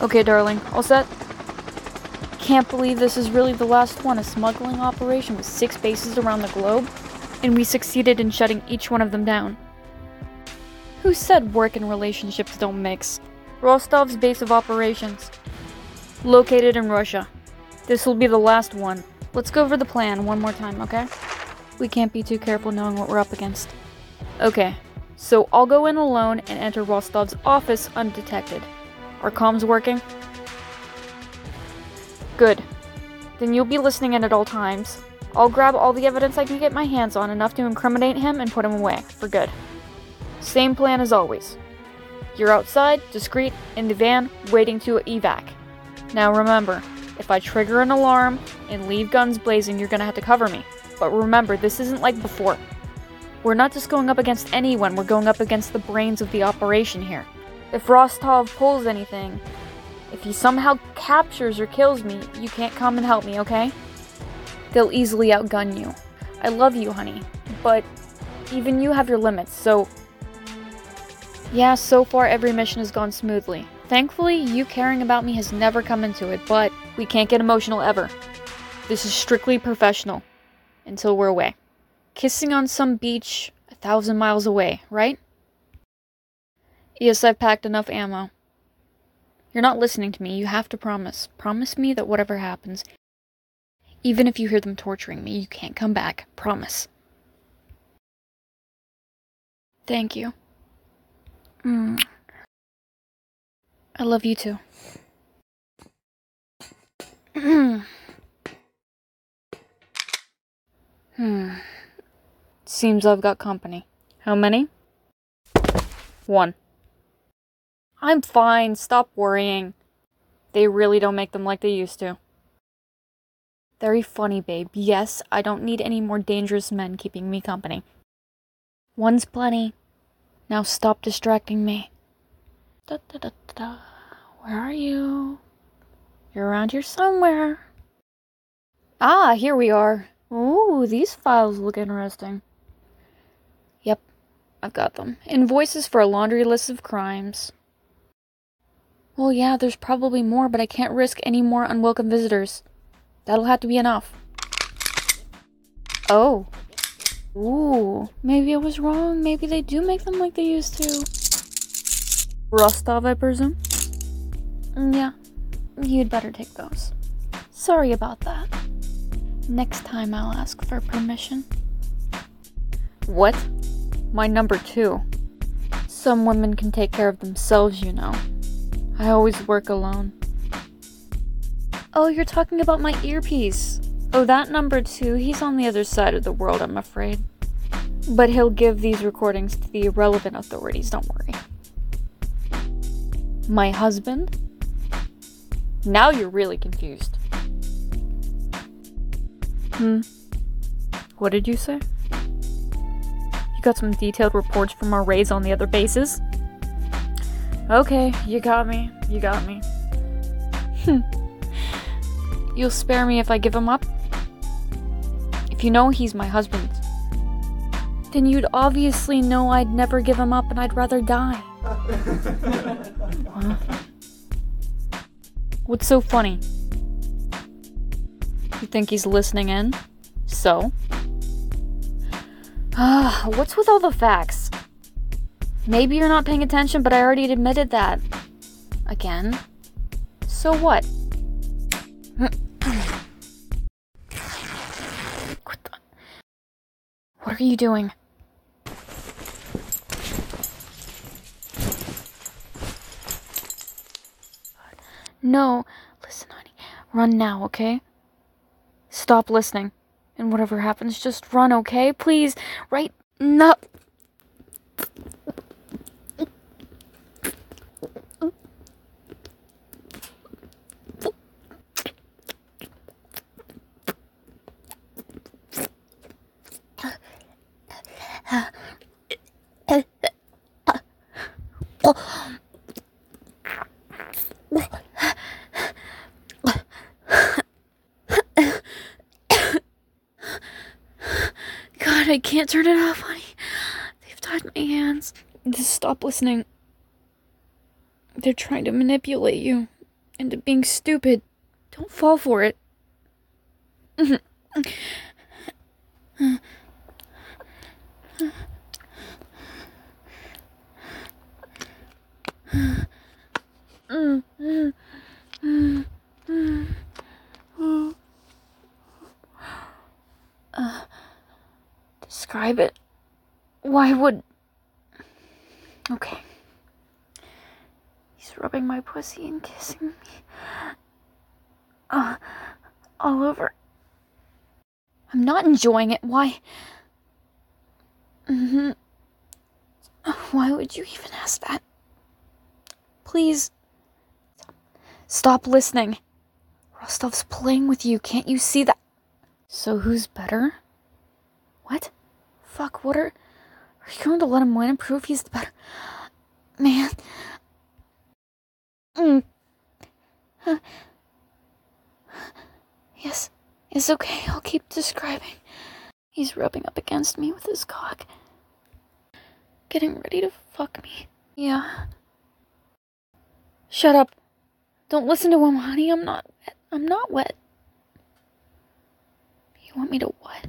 Okay, darling. All set? Can't believe this is really the last one. A smuggling operation with 6 bases around the globe, and we succeeded in shutting each one of them down. Who said work and relationships don't mix? Rostov's base of operations. Located in Russia. This will be the last one. Let's go over the plan one more time, okay? We can't be too careful knowing what we're up against. Okay, so I'll go in alone and enter Rostov's office undetected. Are comms working? Good. Then you'll be listening in at all times. I'll grab all the evidence I can get my hands on, enough to incriminate him and put him away, for good. Same plan as always. You're outside, discreet, in the van, waiting to evac. Now remember, if I trigger an alarm and leave guns blazing, you're gonna have to cover me. But remember, this isn't like before. We're not just going up against anyone, we're going up against the brains of the operation here. If Rostov pulls anything, if he somehow captures or kills me, you can't come and help me, okay? They'll easily outgun you. I love you, honey, but even you have your limits, so... Yeah, so far every mission has gone smoothly. Thankfully, you caring about me has never come into it, but we can't get emotional ever. This is strictly professional. Until we're away. Kissing on some beach 1,000 miles away, right? Yes, I've packed enough ammo. You're not listening to me. You have to promise. Promise me that whatever happens, even if you hear them torturing me, you can't come back. Promise. Thank you. I love you too. Seems I've got company. How many? 1. I'm fine. Stop worrying. They really don't make them like they used to. Very funny, babe. Yes, I don't need any more dangerous men keeping me company. 1's plenty. Now stop distracting me. Da-da-da-da. Where are you? You're around here somewhere. Ah, here we are. Ooh, these files look interesting. Yep, I've got them. Invoices for a laundry list of crimes. Well, yeah, there's probably more, but I can't risk any more unwelcome visitors. That'll have to be enough. Oh. Ooh, maybe I was wrong. Maybe they do make them like they used to. Rostov, I presume? Yeah, you'd better take those. Sorry about that. Next time I'll ask for permission. What? My number 2. Some women can take care of themselves, you know. I always work alone. Oh, you're talking about my earpiece. Oh, that number 2, he's on the other side of the world, I'm afraid. But he'll give these recordings to the irrelevant authorities, don't worry. My husband? Now you're really confused. What did you say? You got some detailed reports from our raids on the other bases? Okay, you got me. You'll spare me if I give him up? If you know he's my husband, then you'd obviously know I'd never give him up and I'd rather die. Huh? What's so funny? You think he's listening in? So? What's with all the facts? Maybe you're not paying attention, but I already admitted that. Again? So what? What are you doing? No. Listen, honey. Run now, okay? Stop listening. And whatever happens, just run, okay? Please. Right now. God, I can't turn it off, honey. They've tied my hands. Just stop listening. They're trying to manipulate you. into being stupid. Don't fall for it. Describe it. Why would... Okay. He's rubbing my pussy and kissing me. All over. I'm not enjoying it. Why? Why would you even ask that? Please. Stop listening. Rostov's playing with you. Can't you see that? So who's better? What? Fuck, what are you going to let him win and prove he's the better? Man. Yes, it's okay. I'll keep describing. He's rubbing up against me with his cock. Getting ready to fuck me. Yeah. Shut up. Don't listen to him, honey. I'm not wet. I'm not wet. You want me to what?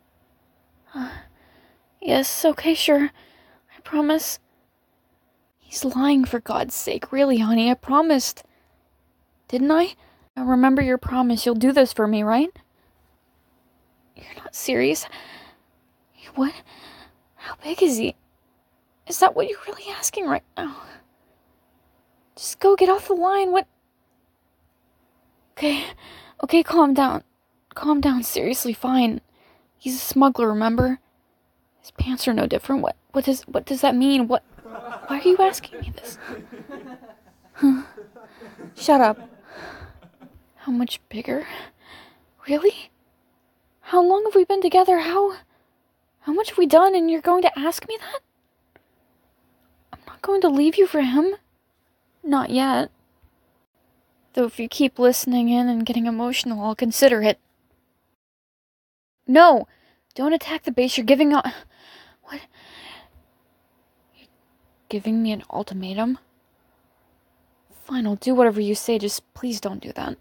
Yes, okay, sure. I promise. He's lying, for God's sake. Really, honey, I promised. Didn't I? Now remember your promise. You'll do this for me, right? You're not serious? What? How big is he? Is that what you're really asking right now? Just go, get off the line. What? Okay, calm down. Calm down, seriously, fine. He's a smuggler, remember? His pants are no different. What does that mean? Why are you asking me this? Shut up. How much bigger? Really? How long have we been together? How much have we done and you're going to ask me that? I'm not going to leave you for him. Not yet. Though if you keep listening in and getting emotional, I'll consider it. No! Don't attack the base. You're giving up. What? You're giving me an ultimatum? Fine, I'll do whatever you say. Just please don't do that.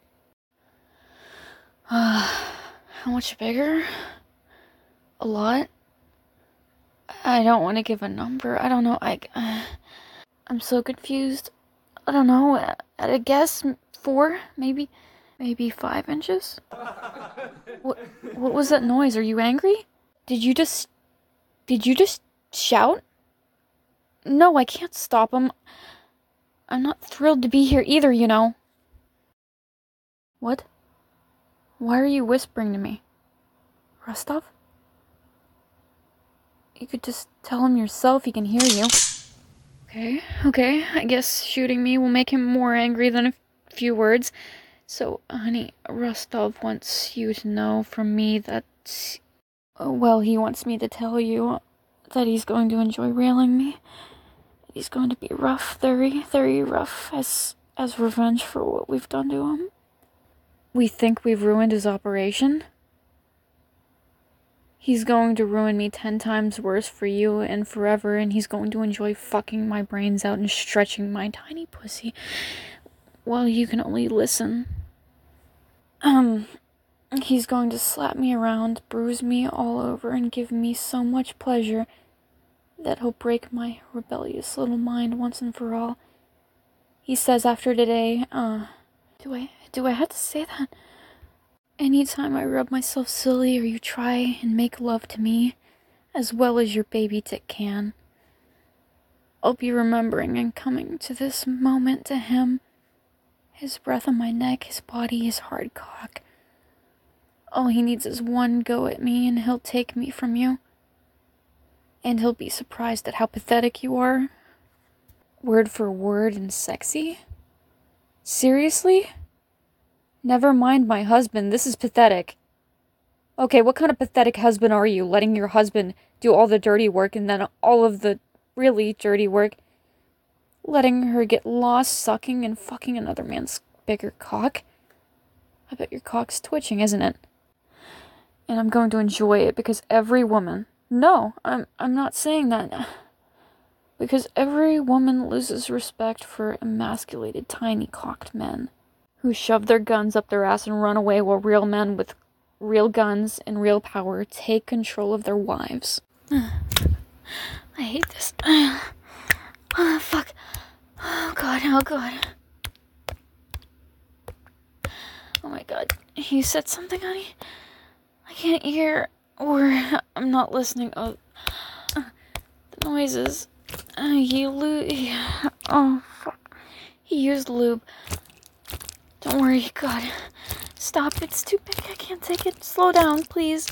How much bigger? A lot? I don't want to give a number. I don't know. I'm so confused. I don't know. At a guess, 4, maybe 5 inches. What was that noise? Are you angry? Did you just shout? No, I can't stop him. I'm not thrilled to be here either, you know. What? Why are you whispering to me? Rostov? You could just tell him yourself, he can hear you. Okay, I guess shooting me will make him more angry than a few words. So, honey, Rostov wants you to know from me that... Well, he wants me to tell you that he's going to enjoy railing me. He's going to be rough, very, very rough, as revenge for what we've done to him. We think we've ruined his operation. He's going to ruin me 10 times worse for you and forever, and he's going to enjoy fucking my brains out and stretching my tiny pussy. Well, you can only listen. He's going to slap me around, bruise me all over, and give me so much pleasure that he'll break my rebellious little mind once and for all. He says after today, do I have to say that? Anytime I rub myself silly or you try and make love to me, as well as your baby dick can, I'll be remembering and coming to this moment to him. His breath on my neck, his body, his hard cock. All he needs is one go at me and he'll take me from you. And he'll be surprised at how pathetic you are. Word for word and sexy? Seriously? Never mind my husband, this is pathetic. Okay, what kind of pathetic husband are you, letting your husband do all the dirty work and then all of the really dirty work? Letting her get lost sucking and fucking another man's bigger cock? I bet your cock's twitching, isn't it? And I'm going to enjoy it because every woman... No, I'm not saying that. Because every woman loses respect for emasculated, tiny-cocked men who shove their guns up their ass and run away while real men with real guns and real power take control of their wives. I hate this. Fuck. Oh god, oh god. Oh my god. You said something, honey? I can't hear, or I'm not listening. Oh, the noises. Oh, fuck. He used lube. Don't worry, God. Stop, it's too big, I can't take it. Slow down, please.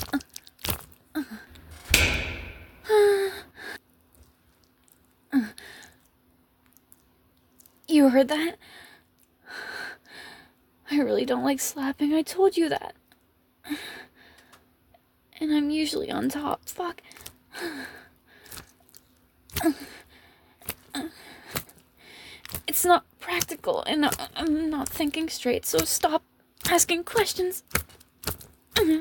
You heard that? I really don't like slapping, I told you that. And I'm usually on top, fuck. It's not practical, and I'm not thinking straight, so stop asking questions. I'm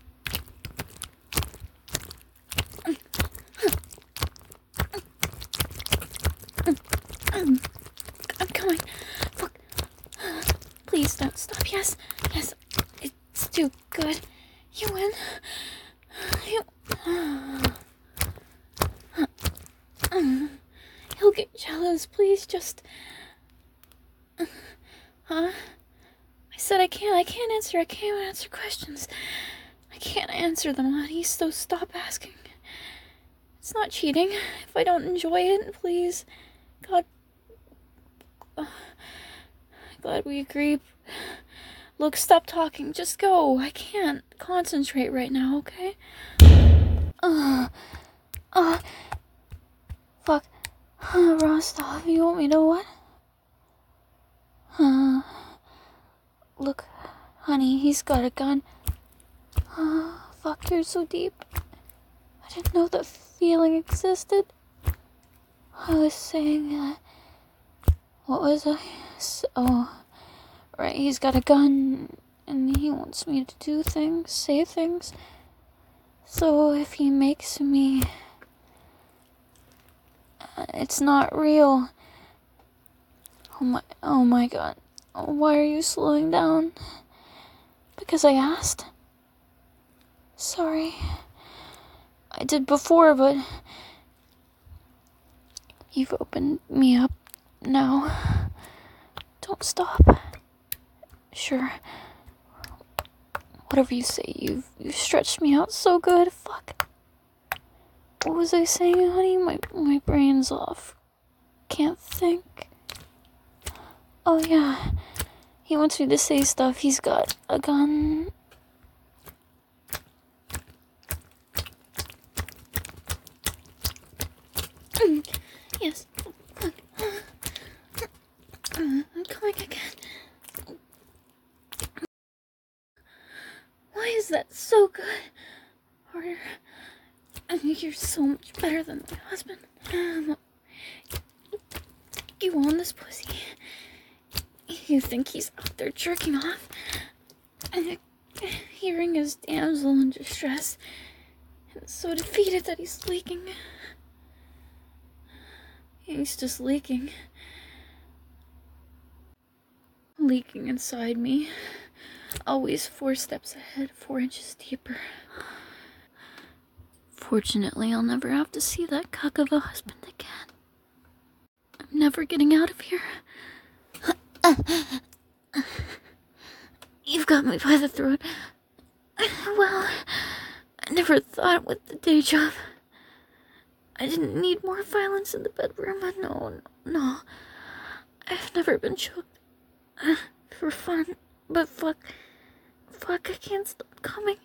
coming. Fuck. Please don't stop. Yes, yes. It's too good. You win. He'll get jealous. Please just... Huh? I said I can't answer questions. I can't answer them, honey, so stop asking. It's not cheating. If I don't enjoy it, please. God. Glad we agree. Look, stop talking. Just go. I can't concentrate right now, okay? Fuck. Rostov, you want me to what? Look, honey, he's got a gun. Fuck, you're so deep. I didn't know that feeling existed. I was saying that... What was I? Oh, right, he's got a gun, and he wants me to do things, say things. So if he makes me... it's not real. Oh my god. Why are you slowing down? Because I asked? Sorry. I did before, but... You've opened me up now. Don't stop. Sure. Whatever you say, you've stretched me out so good. Fuck. What was I saying, honey? My brain's off. Can't think. Oh yeah. He wants me to say stuff. He's got a gun. Yes. I'm coming again. Why is that so good? Harder. You're so much better than my husband. You want this pussy? You think he's out there jerking off? Hearing his damsel in distress, and so defeated that he's leaking. He's just leaking. Leaking inside me. Always 4 steps ahead, 4 inches deeper. Fortunately, I'll never have to see that cock of a husband again. I'm never getting out of here. You've got me by the throat. Well, I never thought with the day job. I didn't need more violence in the bedroom. No. I've never been choked. For fun. But fuck, I can't stop coming.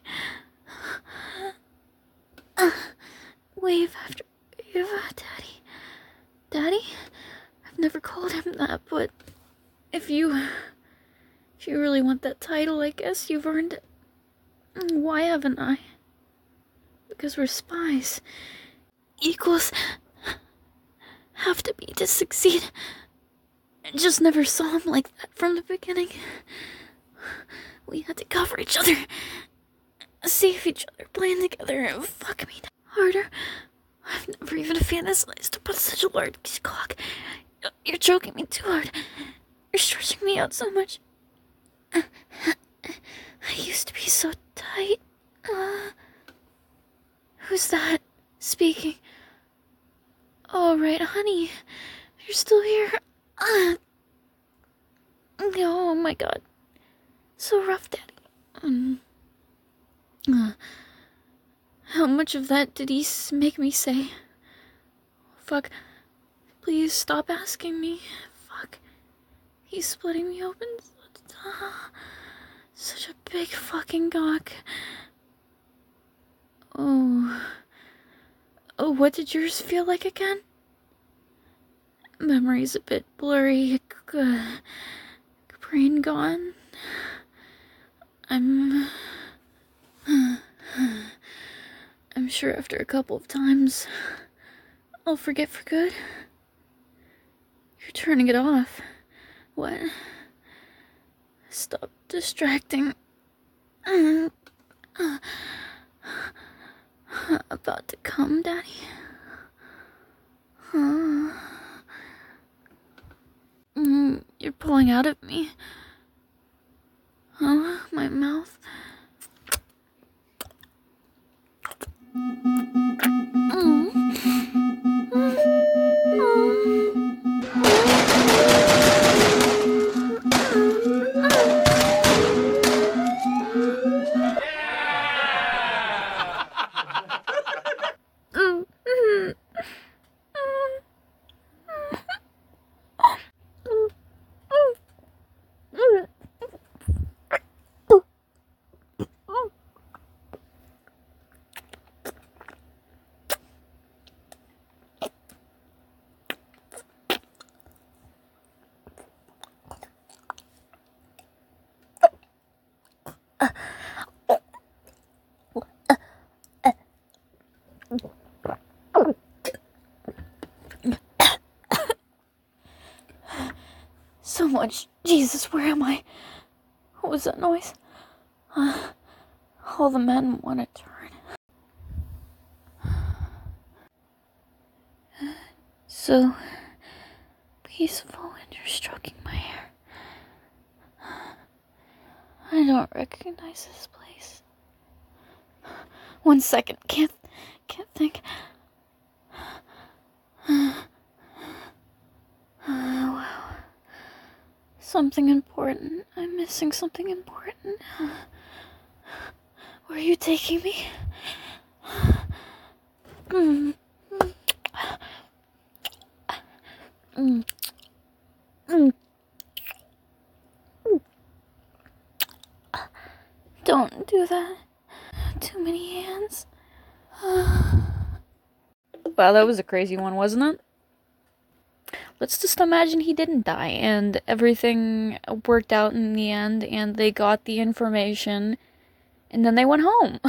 Wave after wave. Daddy? I've never called him that, but if you really want that title, I guess you've earned it. Why haven't I? Because we're spies. Equals have to be to succeed. I just never saw him like that from the beginning. We had to cover each other, save each other, plan together, and fuck me harder. I've never even fantasized about such a large cock. You're choking me too hard. You're stretching me out so much. I used to be so tight. Who's that speaking? Oh, right, honey. You're still here. Oh my god. So rough, Daddy. How much of that did he make me say? Fuck. Please stop asking me. Fuck. He's splitting me open. Such a big fucking cock. Oh. Oh, what did yours feel like again? Memory's a bit blurry. Brain gone. I'm sure after a couple of times, I'll forget for good. You're turning it off. What? Stop distracting. About to come, Daddy? You're pulling out of me. Oh, my mouth. So much. Jesus, where am I? What was that noise? All the men want to turn. So peaceful when you're stroking my hair. I don't recognize this place. 1 second. Can't think. Wow. Something important. I'm missing something important. Where are you taking me? Don't do that. Too many hands. Wow, that was a crazy one, wasn't it? Let's just imagine he didn't die and everything worked out in the end and they got the information and then they went home.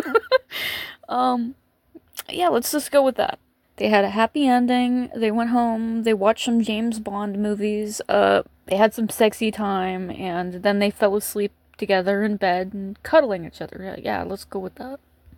Yeah, let's just go with that. They had a happy ending, they went home, they watched some James Bond movies, they had some sexy time, and then they fell asleep together in bed and cuddling each other. Yeah, let's go with that.